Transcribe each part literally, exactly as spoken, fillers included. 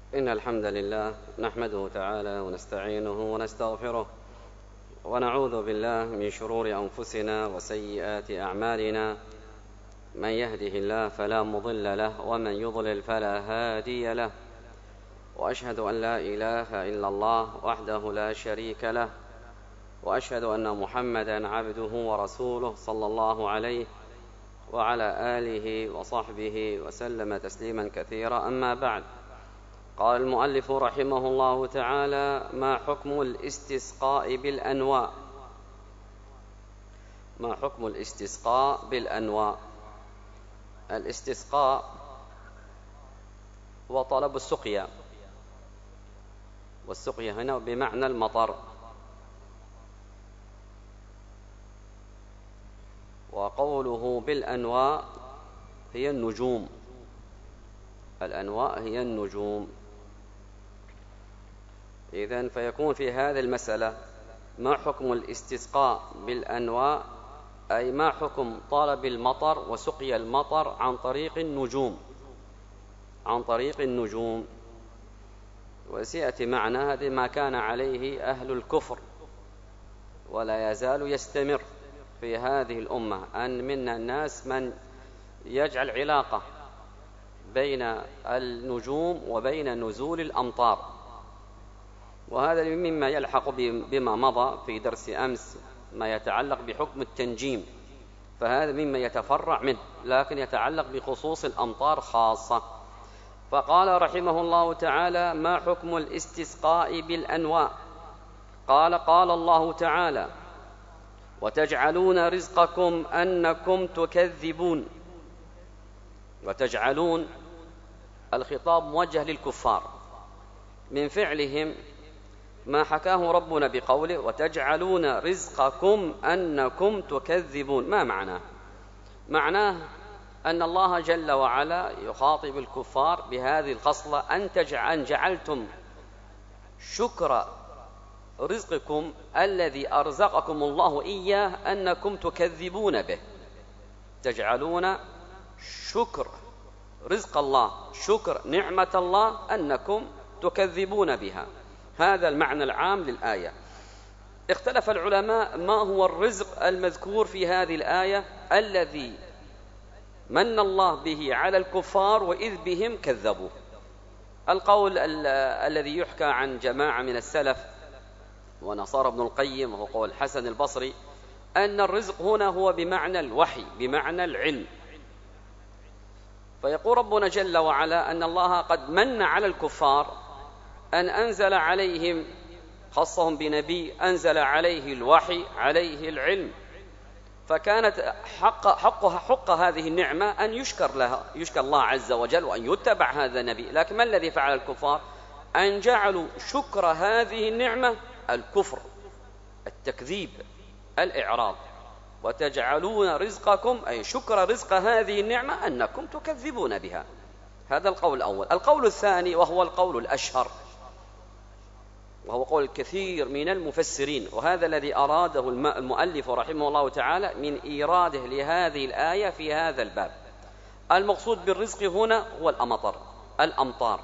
إن الحمد لله نحمده تعالى ونستعينه ونستغفره ونعوذ بالله من شرور أنفسنا وسيئات أعمالنا. من يهده الله فلا مضل له ومن يضلل فلا هادي له، وأشهد أن لا إله إلا الله وحده لا شريك له، وأشهد أن محمدا عبده ورسوله صلى الله عليه وعلى آله وصحبه وسلم تسليما كثيرا. أما بعد، قال المؤلف رحمه الله تعالى: ما حكم الاستسقاء بالأنواء؟ ما حكم الاستسقاء بالأنواء؟ الاستسقاء هو طلب السقيا، والسقيا هنا بمعنى المطر، وقوله بالأنواء هي النجوم. الأنواء هي النجوم. إذن فيكون في هذه المسألة: ما حكم الاستسقاء بالأنواء؟ أي ما حكم طلب المطر وسقي المطر عن طريق النجوم، عن طريق النجوم. وسيأتي معنا هذا ما كان عليه أهل الكفر ولا يزال يستمر في هذه الأمة، أن من الناس من يجعل علاقة بين النجوم وبين نزول الأمطار، وهذا مما يلحق بما مضى في درس أمس، ما يتعلق بحكم التنجيم، فهذا مما يتفرع منه، لكن يتعلق بخصوص الأمطار خاصة. فقال رحمه الله تعالى: ما حكم الاستسقاء بالأنواء؟ قال: قال الله تعالى: وتجعلون رزقكم أنكم تكذبون. وتجعلون، الخطاب موجه للكفار من فعلهم ما حكاه ربنا بقوله: وتجعلون رزقكم أنكم تكذبون. ما معناه؟ معناه أن الله جل وعلا يخاطب الكفار بهذه الخصلة: أن تجعل جعلتم شكر رزقكم الذي أرزقكم الله إياه أنكم تكذبون به. تجعلون شكر رزق الله، شكر نعمة الله، أنكم تكذبون بها. هذا المعنى العام للآية. اختلف العلماء ما هو الرزق المذكور في هذه الآية الذي من الله به على الكفار وإذ بهم كذبوا. القول الذي يحكى عن جماعة من السلف ونصار ابن القيم، وهو قول الحسن البصري، أن الرزق هنا هو بمعنى الوحي، بمعنى العلم. فيقول ربنا جل وعلا أن الله قد من على الكفار أن أنزل عليهم، خصهم بنبي أنزل عليه الوحي، عليه العلم، فكانت حق, حق, حق هذه النعمة أن يشكر لها، يشكر الله عز وجل، وأن يتبع هذا النبي. لكن ما الذي فعل الكفار؟ أن جعلوا شكر هذه النعمة الكفر، التكذيب، الإعراض. وتجعلون رزقكم، أي شكر رزق هذه النعمة أنكم تكذبون بها. هذا القول الأول. القول الثاني وهو القول الأشهر، وهو قول الكثير من المفسرين، وهذا الذي أراده المؤلف رحمه الله تعالى من إيراده لهذه الآية في هذا الباب. المقصود بالرزق هنا هو الأمطر، الأمطار.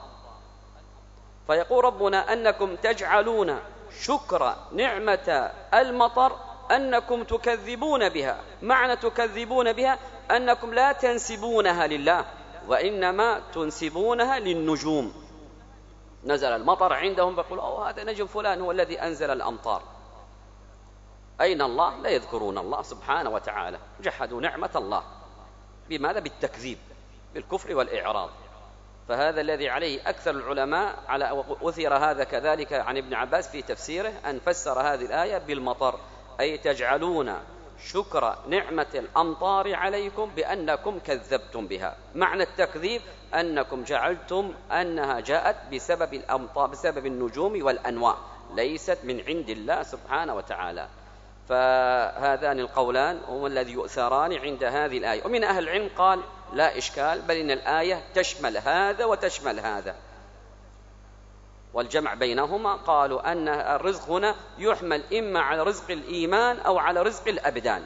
فيقول ربنا: أنكم تجعلون شكر نعمة المطر أنكم تكذبون بها. معنى تكذبون بها أنكم لا تنسبونها لله، وإنما تنسبونها للنجوم. نزل المطر عندهم بيقول: أوه هذا نجم فلان هو الذي أنزل الأمطار. أين الله؟ لا يذكرون الله سبحانه وتعالى. جحدوا نعمة الله. بماذا؟ بالتكذيب، بالكفر والإعراض. فهذا الذي عليه أكثر العلماء، على أثر هذا كذلك عن ابن عباس في تفسيره، أن فسر هذه الآية بالمطر، أي تجعلون شكر نعمة الأمطار عليكم بأنكم كذبتم بها. معنى التكذيب أنكم جعلتم أنها جاءت بسبب الأمطار، بسبب النجوم والأنواء، ليست من عند الله سبحانه وتعالى. فهذان القولان هما الذي يؤثران عند هذه الآية. ومن أهل العلم قال: لا إشكال، بل إن الآية تشمل هذا وتشمل هذا، والجمع بينهما قالوا أن الرزق هنا يحمل إما على رزق الإيمان أو على رزق الأبدان.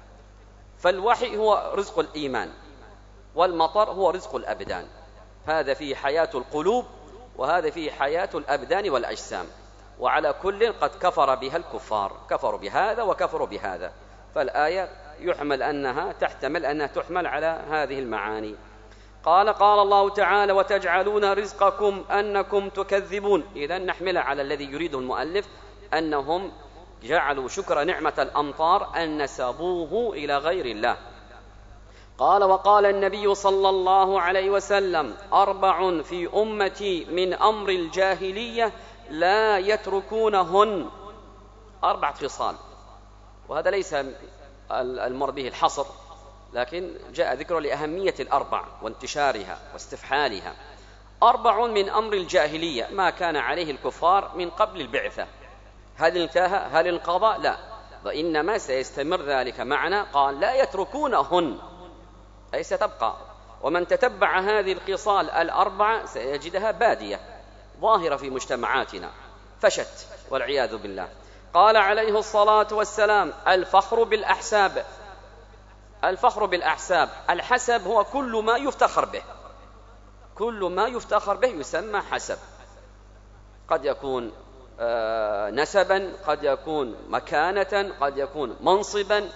فالوحي هو رزق الإيمان، والمطر هو رزق الأبدان. هذا فيه حياة القلوب وهذا فيه حياة الأبدان والأجسام. وعلى كل قد كفر بها الكفار، كفروا بهذا وكفروا بهذا، فالآية يحمل أنها تحتمل أنها تحمل على هذه المعاني. قال قال الله تعالى وتجعلون رزقكم أنكم تكذبون. إذن نحمل على الذي يريده المؤلف أنهم جعلوا شكر نعمة الأمطار أن نسبوه إلى غير الله. قال وقال النبي صلى الله عليه وسلم أربع في أمتي من أمر الجاهلية لا يتركونهن. أربعة خصال، وهذا ليس المر به الحصر، لكن جاء ذكر لأهمية الأربع وانتشارها واستفحالها. أربع من أمر الجاهلية، ما كان عليه الكفار من قبل البعثة. هل انتهى؟ هل انقضى؟ لا، وإنما سيستمر ذلك معنا. قال لا يتركونهن، أي ستبقى. ومن تتبع هذه الخصال الأربعة سيجدها بادية ظاهرة في مجتمعاتنا، فشت والعياذ بالله. قال عليه الصلاة والسلام الفخر بالأحساب. الفخر بالأحساب، الحسب هو كل ما يفتخر به، كل ما يفتخر به يسمى حسب. قد يكون نسبا، قد يكون مكانة، قد يكون منصبا.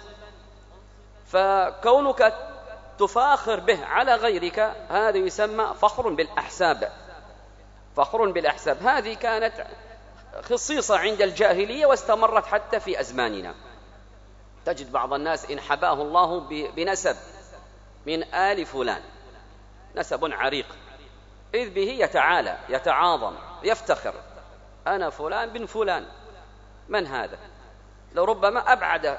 فكونك تفاخر به على غيرك هذا يسمى فخر بالأحساب. فخر بالأحساب هذه كانت خصيصة عند الجاهلية واستمرت حتى في أزماننا. تجد بعض الناس إن حباه الله بنسب من آل فلان، نسب عريق، إذ به يتعالى يتعاظم يفتخر، أنا فلان بن فلان. من هذا؟ لربما أبعد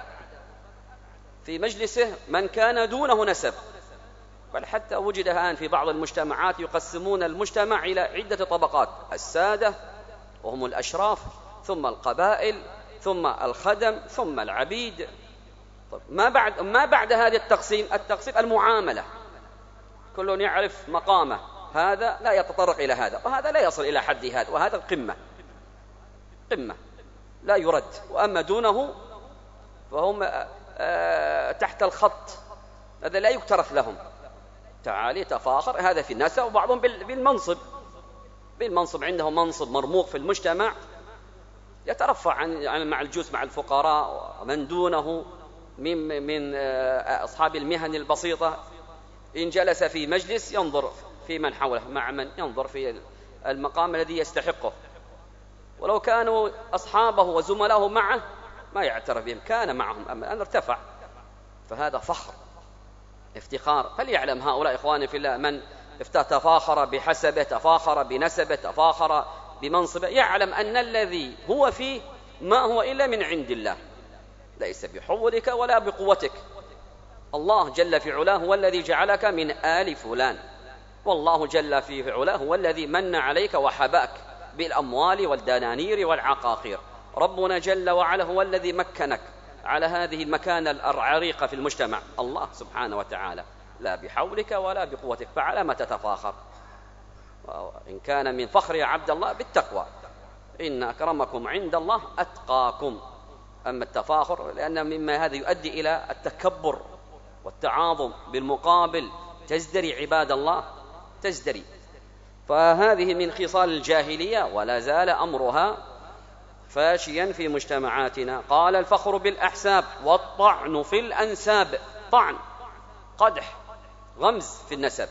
في مجلسه من كان دونه نسب. بل حتى وجد الآن في بعض المجتمعات يقسمون المجتمع إلى عدة طبقات: السادة وهم الأشراف، ثم القبائل، ثم الخدم، ثم العبيد. طيب ما بعد ما بعد هذا التقسيم؟ التقسيم المعاملة، كل يعرف مقامه، هذا لا يتطرق إلى هذا، وهذا لا يصل إلى حد هذا، وهذا القمة قمة لا يرد. وأما دونه فهم تحت الخط، هذا لا يكترث لهم. تعالي تفاخر، هذا في الناس، وبعضهم بالمنصب بالمنصب عنده منصب مرموق في المجتمع، يترفع عن مع الجلوس مع الفقراء ومن دونه من من أصحاب المهن البسيطة. إن جلس في مجلس ينظر في من حوله، مع من ينظر في المقام الذي يستحقه، ولو كانوا أصحابه وزملائه معه ما يعترف بهم، كان معهم، أما أن ارتفع. فهذا فخر افتخار. فليعلم هؤلاء إخواني في الله من تفاخر بحسبه، تفاخر بنسبه، تفاخر بمنصبه، يعلم أن الذي هو فيه ما هو إلا من عند الله، ليس بحولك ولا بقوتك. الله جل في علاه هو الذي جعلك من آل فلان، والله جل في علاه هو الذي من عليك وحباك بالأموال والدنانير والعقاقير. ربنا جل وعلا هو الذي مكنك على هذه المكانة العريقة في المجتمع، الله سبحانه وتعالى، لا بحولك ولا بقوتك. فعلى ما تتفاخر؟ إن كان من فخر يا عبد الله بالتقوى، إن أكرمكم عند الله أتقاكم. أما التفاخر لأن مما هذا يؤدي إلى التكبر والتعاظم، بالمقابل تزدري عباد الله، تزدري. فهذه من خصال الجاهلية ولا زال أمرها فاشيا في مجتمعاتنا. قال الفخر بالأحساب والطعن في الأنساب. طعن، قدح، غمز في النسب.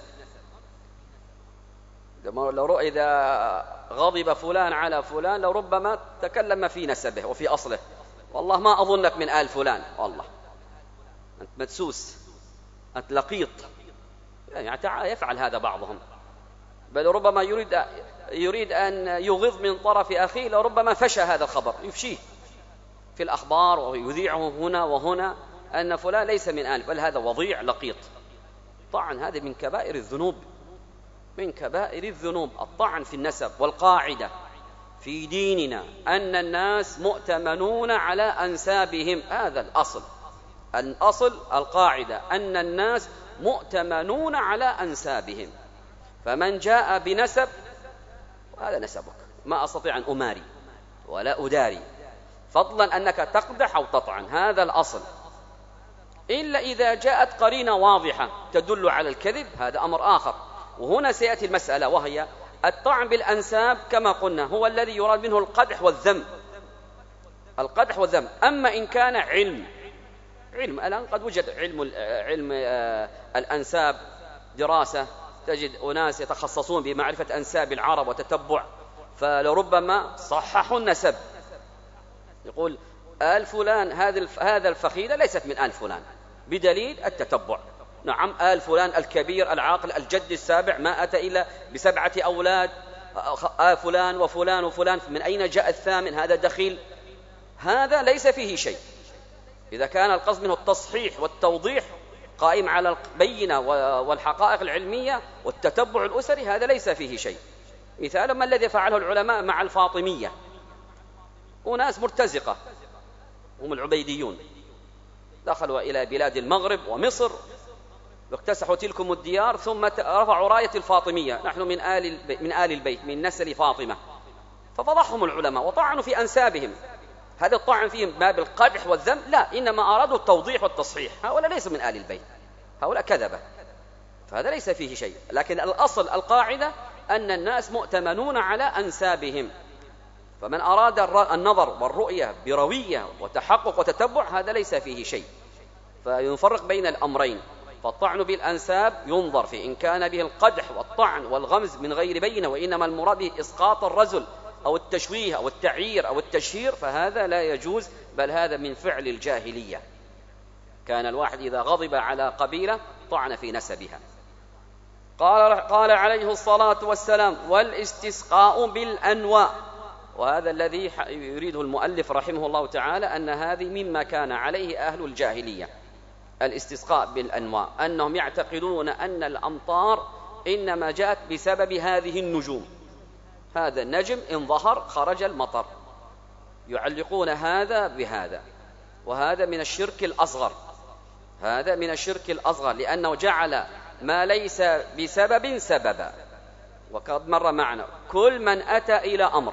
لو إذا غضب فلان على فلان لربما تكلم في نسبه وفي أصله: والله ما أظنك من آل فلان، والله أنت مدسوس، أنت لقيط. يعني يفعل هذا بعضهم، بل ربما يريد يريد أن يغض من طرف أخيه، لربما فشى هذا الخبر، يفشيه في الأخبار ويذيعه هنا وهنا أن فلان ليس من آل، بل هذا وضيع لقيط. طعن هذا من كبائر الذنوب، من كبائر الذنوب الطعن في النسب. والقاعدة في ديننا أن الناس مؤتمنون على أنسابهم، هذا الأصل. الأصل القاعدة أن الناس مؤتمنون على أنسابهم. فمن جاء بنسب هذا نسبك، ما أستطيع أن أماري ولا أداري، فضلا أنك تقدح أو تطعن، هذا الأصل. إلا إذا جاءت قرينة واضحة تدل على الكذب، هذا أمر آخر. وهنا سيأتي المسألة، وهي الطعن بالأنساب كما قلنا هو الذي يراد منه القدح والذم، القدح والذم. أما إن كان علم علم الآن قد وجد علم علم الأنساب دراسة، تجد أناس يتخصصون بمعرفة أنساب العرب وتتبع، فلربما صححوا النسب، يقول آل فلان هذا الفخيلة ليست من آل فلان بدليل التتبع. نعم آل فلان الكبير العاقل الجد السابع ما أتى إلا بسبعة أولاد، آل فلان وفلان وفلان، من أين جاء الثامن؟ هذا دخيل، هذا ليس فيه شيء. إذا كان القصد منه التصحيح والتوضيح قائم على البينة والحقائق العلمية والتتبع الأسري، هذا ليس فيه شيء. مثال ما الذي فعله العلماء مع الفاطمية، وناس مرتزقة هم العبيديون، دخلوا إلى بلاد المغرب ومصر واكتسحوا تلكم الديار، ثم رفعوا راية الفاطمية، نحن من آل من آل البيت من نسل فاطمة، ففضحهم العلماء وطعنوا في أنسابهم. هذا الطعن فيهم باب القدح والذم؟ لا، إنما أرادوا التوضيح والتصحيح. هؤلاء ليسوا من آل البيت، هؤلاء كذبة، فهذا ليس فيه شيء. لكن الأصل القاعدة أن الناس مؤتمنون على أنسابهم، فمن أراد النظر والرؤية بروية وتحقق وتتبع هذا ليس فيه شيء. فينفرق بين الأمرين، فالطعن بالأنساب ينظر في إن كان به القدح والطعن والغمز من غير بينة، وإنما المراد به إسقاط الرجل أو التشويه أو التعيير أو التشهير، فهذا لا يجوز، بل هذا من فعل الجاهلية. كان الواحد إذا غضب على قبيلة طعن في نسبها. قال, قال عليه الصلاة والسلام: والاستسقاء بالأنواء. وهذا الذي يريده المؤلف رحمه الله تعالى، أن هذه مما كان عليه أهل الجاهلية، الاستسقاء بالأنواء، أنهم يعتقدون أن الأمطار إنما جاءت بسبب هذه النجوم، هذا النجم إن ظهر خرج المطر، يعلقون هذا بهذا، وهذا من الشرك الأصغر، هذا من الشرك الأصغر، لأنه جعل ما ليس بسبب سببا. وقد مر معنا كل من أتى إلى أمر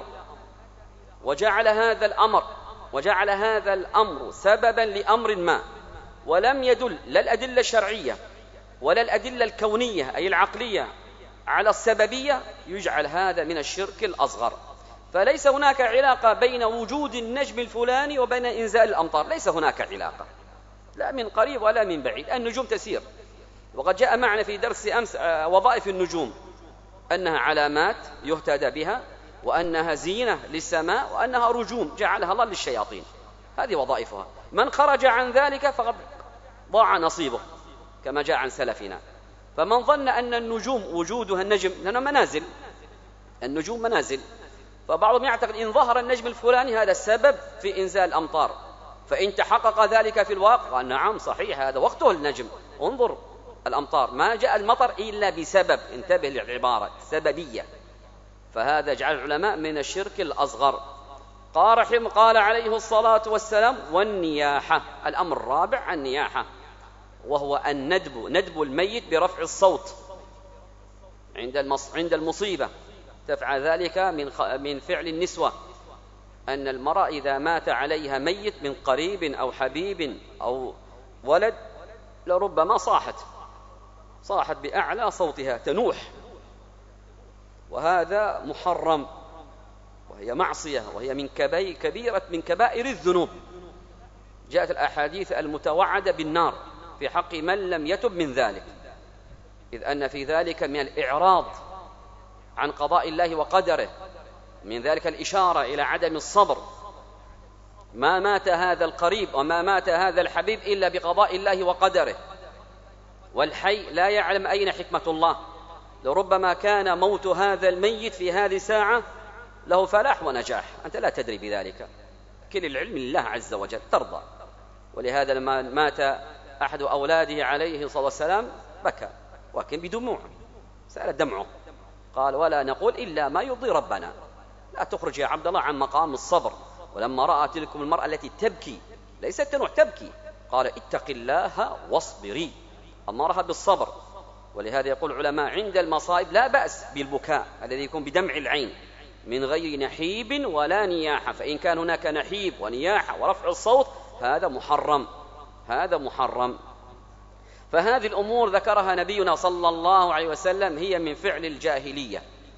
وجعل هذا الأمر وجعل هذا الأمر سببا لأمر ما، ولم يدل لا الأدلة الشرعية ولا الأدلة الكونية أي العقلية على السببية، يجعل هذا من الشرك الأصغر. فليس هناك علاقة بين وجود النجم الفلاني وبين إنزال الأمطار، ليس هناك علاقة، لا من قريب ولا من بعيد، النجوم تسير. وقد جاء معنا في درس أمس وظائف النجوم، أنها علامات يهتدى بها، وأنها زينة للسماء، وأنها رجوم جعلها الله للشياطين، هذه وظائفها. من خرج عن ذلك فقد ضاع نصيبه كما جاء عن سلفنا. فمن ظن أن النجوم وجودها النجم، لأنها منازل، النجوم منازل، فبعضهم يعتقد إن ظهر النجم الفلاني هذا السبب في إنزال الأمطار، فإن تحقق ذلك في الواقع قال نعم صحيح هذا وقته النجم، انظر الأمطار ما جاء المطر إلا بسبب، انتبه للعبارة سببية، فهذا جعل العلماء من الشرك الأصغر. قال رحمه قال عليه الصلاة والسلام: والنياحة، الأمر الرابع النياحة، وهو الندب، ندب الميت برفع الصوت عند عند المصيبة، تفعل ذلك من من فعل النسوة، أن المرأة إذا مات عليها ميت من قريب أو حبيب أو ولد لربما صاحت صاحت بأعلى صوتها تنوح، وهذا محرم، وهي معصية، وهي من كبيرة من كبائر الذنوب. جاءت الأحاديث المتوعدة بالنار في حق من لم يتب من ذلك، إذ أن في ذلك من الإعراض عن قضاء الله وقدره، من ذلك الإشارة إلى عدم الصبر. ما مات هذا القريب وما مات هذا الحبيب إلا بقضاء الله وقدره، والحي لا يعلم أين حكمة الله، لربما كان موت هذا الميت في هذه الساعة له فلاح ونجاح، أنت لا تدري بذلك، كل العلم لله عز وجل، ترضى. ولهذا لما مات أحد أولاده عليه الصلاة والسلام بكى، ولكن بدموع، سأل دمعه، قال: ولا نقول إلا ما يرضي ربنا، لا تخرج يا عبد الله عن مقام الصبر. ولما رأى تلكم المرأة التي تبكي، ليست تنوح تبكي، قال: اتق الله واصبري، أمرها بالصبر. ولهذا يقول العلماء عند المصائب لا بأس بالبكاء الذي يكون بدمع العين من غير نحيب ولا نياحة، فإن كان هناك نحيب ونياحة ورفع الصوت هذا محرم، هذا محرم. فهذه الأمور ذكرها نبينا صلى الله عليه وسلم هي من فعل الجاهلية،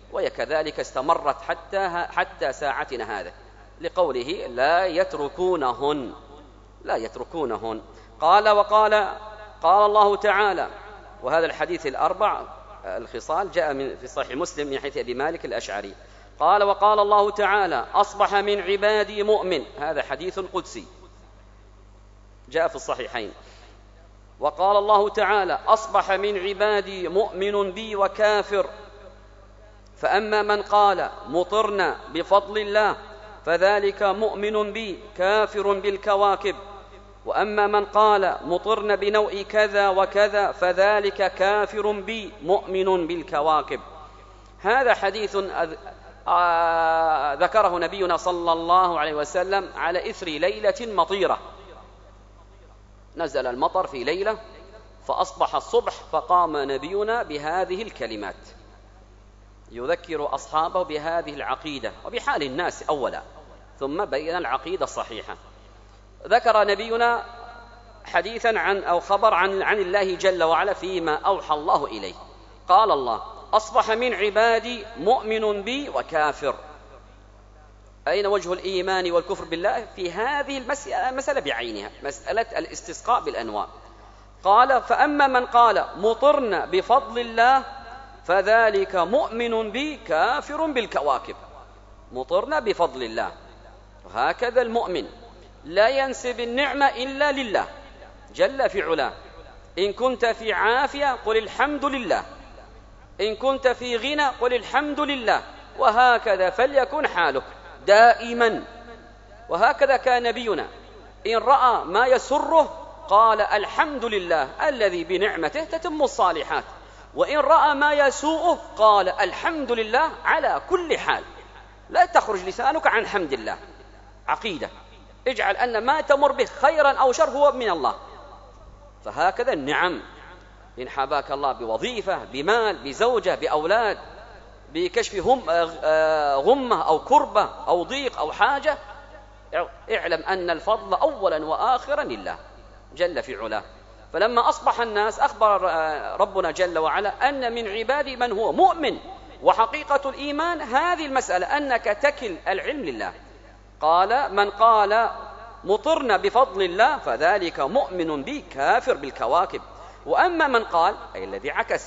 وهي كذلك استمرت حتى, حتى ساعتنا هذا، لقوله لا يتركونهن لا يتركونهن. قال وقال قال الله تعالى، وهذا الحديث الأربع الخصال جاء من في صحيح مسلم من حديث أبي مالك الأشعري، قال وقال الله تعالى أصبح من عبادي مؤمن، هذا حديث قدسي جاء في الصحيحين. وقال الله تعالى أصبح من عبادي مؤمن بي وكافر، فأما من قال مطرنا بفضل الله فذلك مؤمن بي كافر بالكواكب، وأما من قال مطرنا بنوع كذا وكذا فذلك كافر بي مؤمن بالكواكب. هذا حديث ذكره نبينا صلى الله عليه وسلم على إثر ليلة مطيرة، نزل المطر في ليلة فأصبح الصبح، فقام نبينا بهذه الكلمات يذكر أصحابه بهذه العقيدة وبحال الناس أولا، ثم بين العقيدة الصحيحة. ذكر نبينا حديثا عن أو خبر عن, عن الله جل وعلا فيما أوحى الله إليه، قال الله أصبح من عبادي مؤمن بي وكافر. أين وجه الإيمان والكفر بالله في هذه المسألة بعينها، مسألة الاستسقاء بالأنواع؟ قال فأما من قال مطرنا بفضل الله فذلك مؤمن بي كافر بالكواكب. مطرنا بفضل الله، وهكذا المؤمن لا ينسب النعمة إلا لله جل في علاه. إن كنت في عافية قل الحمد لله، إن كنت في غنى قل الحمد لله، وهكذا فليكن حالك دائما. وهكذا كان نبينا إن رأى ما يسره قال الحمد لله الذي بنعمته تتم الصالحات، وإن رأى ما يسوءه قال الحمد لله على كل حال. لا تخرج لسانك عن حمد الله، عقيدة، اجعل أن ما تمر به خيرا أو شر هو من الله. فهكذا النعم، إن حباك الله بوظيفة، بمال، بزوجة، بأولاد، بكشف هم غمة أو كربة أو ضيق أو حاجة، اعلم أن الفضل أولا وآخرا لله جل في علاه. فلما أصبح الناس أخبر ربنا جل وعلا أن من عبادي من هو مؤمن، وحقيقة الإيمان هذه المسألة أنك تكل العلم لله. قال من قال مطرنا بفضل الله فذلك مؤمن بي كافر بالكواكب، وأما من قال أي الذي عكس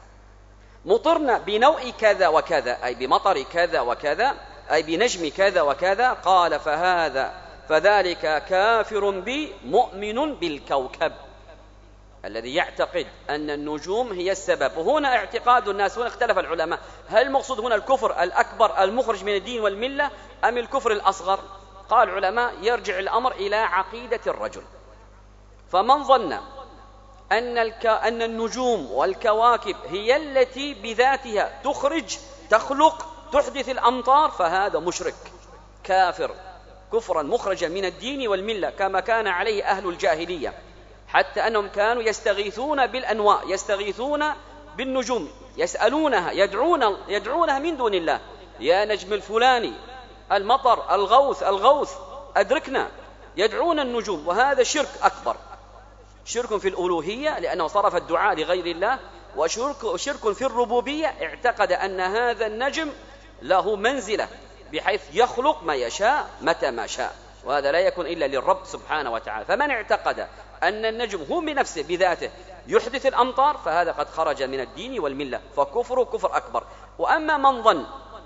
مطرنا بنوع كذا وكذا أي بمطر كذا وكذا أي بنجم كذا وكذا، قال فهذا فذلك كافر بي مؤمن بالكوكب، الذي يعتقد أن النجوم هي السبب. وهنا اعتقاد الناس، هنا اختلف العلماء، هل المقصود هنا الكفر الأكبر المخرج من الدين والملة أم الكفر الأصغر؟ قال العلماء يرجع الأمر إلى عقيدة الرجل. فمن ظن أن, الك... أن النجوم والكواكب هي التي بذاتها تخرج تخلق تحدث الأمطار فهذا مشرك كافر كفرا مخرجا من الدين والملة، كما كان عليه أهل الجاهلية، حتى أنهم كانوا يستغيثون بالأنواع، يستغيثون بالنجوم، يسألونها يدعون يدعونها من دون الله، يا نجم الفلاني المطر الغوث الغوث أدركنا، يدعون النجوم. وهذا شرك أكبر، شرك في الألوهية لأنه صرف الدعاء لغير الله، وشرك في الربوبية، اعتقد أن هذا النجم له منزلة بحيث يخلق ما يشاء متى ما شاء، وهذا لا يكون إلا للرب سبحانه وتعالى. فمن اعتقد أن النجم هو بنفسه بذاته يحدث الأمطار فهذا قد خرج من الدين والملة، فكفر كفر أكبر. وأما من ظن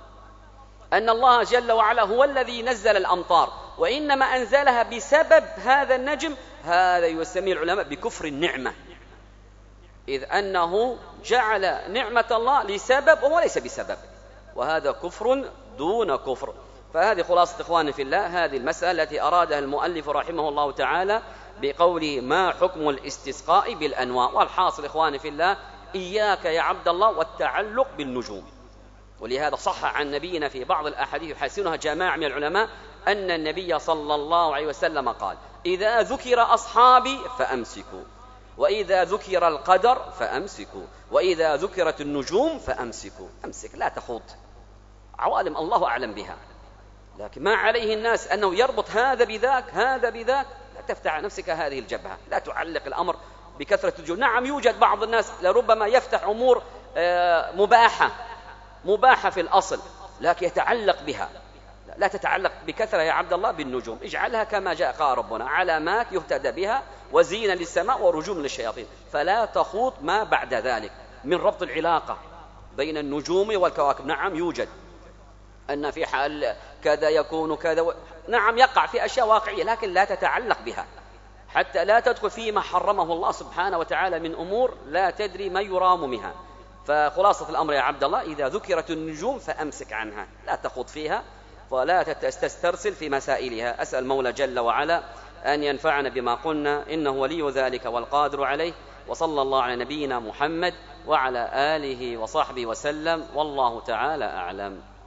أن الله جل وعلا هو الذي نزل الأمطار وإنما أنزلها بسبب هذا النجم، هذا يسميه العلماء بكفر النعمة، إذ أنه جعل نعمة الله لسبب وهو ليس بسبب، وهذا كفر دون كفر. فهذه خلاصة إخواني في الله هذه المسألة التي أرادها المؤلف رحمه الله تعالى بقوله ما حكم الاستسقاء بالأنواع. والحاصل إخواني في الله إياك يا عبد الله والتعلق بالنجوم. ولهذا صح عن نبينا في بعض الأحاديث يحسنها جماعة من العلماء أن النبي صلى الله عليه وسلم قال إذا ذكر أصحابي فأمسكوا، وإذا ذكر القدر فأمسكوا، وإذا ذكرت النجوم فأمسكوا. أمسك، لا تخوض، عوالم الله أعلم بها، لكن ما عليه الناس أنه يربط هذا بذاك هذا بذاك. لا تفتح نفسك هذه الجبهة، لا تعلق الأمر بكثرة الجو. نعم يوجد بعض الناس لربما يفتح أمور مباحة مباحة في الأصل لكن يتعلق بها، لا تتعلق بكثرة يا عبد الله بالنجوم، اجعلها كما جاء قال ربنا علامات يهتدى بها وزينة للسماء ورجوم للشياطين، فلا تخوض ما بعد ذلك من ربط العلاقة بين النجوم والكواكب. نعم يوجد أن في حال كذا يكون كذا و... نعم يقع في أشياء واقعية، لكن لا تتعلق بها حتى لا تدخل فيما حرمه الله سبحانه وتعالى من أمور لا تدري ما يرام منها. فخلاصة الأمر يا عبد الله إذا ذكرت النجوم فأمسك عنها، لا تخوض فيها ولا تسترسل في مسائلها. أسأل المولى جل وعلا أن ينفعنا بما قلنا، إنه ولي ذلك والقادر عليه. وصلى الله على نبينا محمد وعلى آله وصحبه وسلم، والله تعالى أعلم.